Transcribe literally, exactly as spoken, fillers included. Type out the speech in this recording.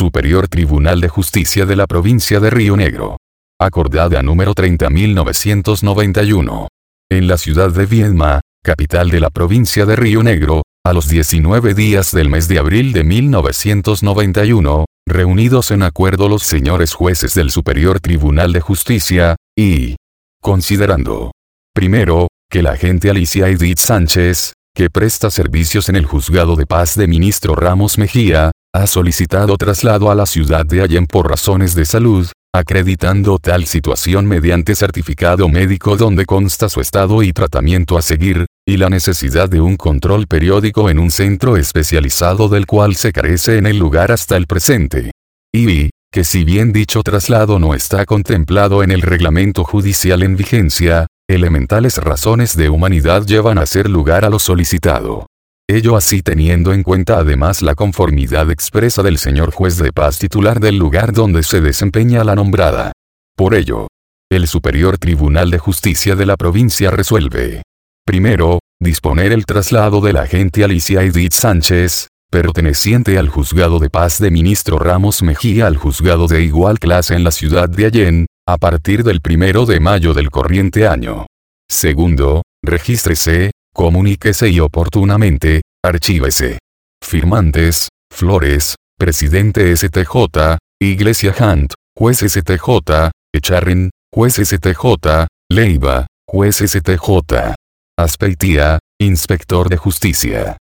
Superior Tribunal de Justicia de la Provincia de Río Negro. Acordada número treinta mil novecientos noventa y uno. En la ciudad de Viedma, capital de la provincia de Río Negro, a los diecinueve días del mes de abril de mil novecientos noventa y uno, reunidos en acuerdo los señores jueces del Superior Tribunal de Justicia, y considerando, primero, que la agente Alicia Edith Sánchez, que presta servicios en el Juzgado de Paz de Ministro Ramos Mejía, ha solicitado traslado a la ciudad de Allén por razones de salud, acreditando tal situación mediante certificado médico donde consta su estado y tratamiento a seguir, y la necesidad de un control periódico en un centro especializado del cual se carece en el lugar hasta el presente. Y, que si bien dicho traslado no está contemplado en el reglamento judicial en vigencia, elementales razones de humanidad llevan a hacer lugar a lo solicitado. Ello así teniendo en cuenta además la conformidad expresa del señor juez de paz titular del lugar donde se desempeña la nombrada. Por ello, el Superior Tribunal de Justicia de la provincia resuelve. Primero, disponer el traslado de la agente Alicia Edith Sánchez, perteneciente al Juzgado de Paz de Ministro Ramos Mejía al juzgado de igual clase en la ciudad de Allén, a partir del primero de mayo del corriente año. Segundo, regístrese, comuníquese y oportunamente, archívese. Firmantes, Flores, Presidente S T J, Iglesia Hunt, Juez S T J, Echarren, Juez S T J, Leiva, Juez S T J. Aspeitia, Inspector de Justicia.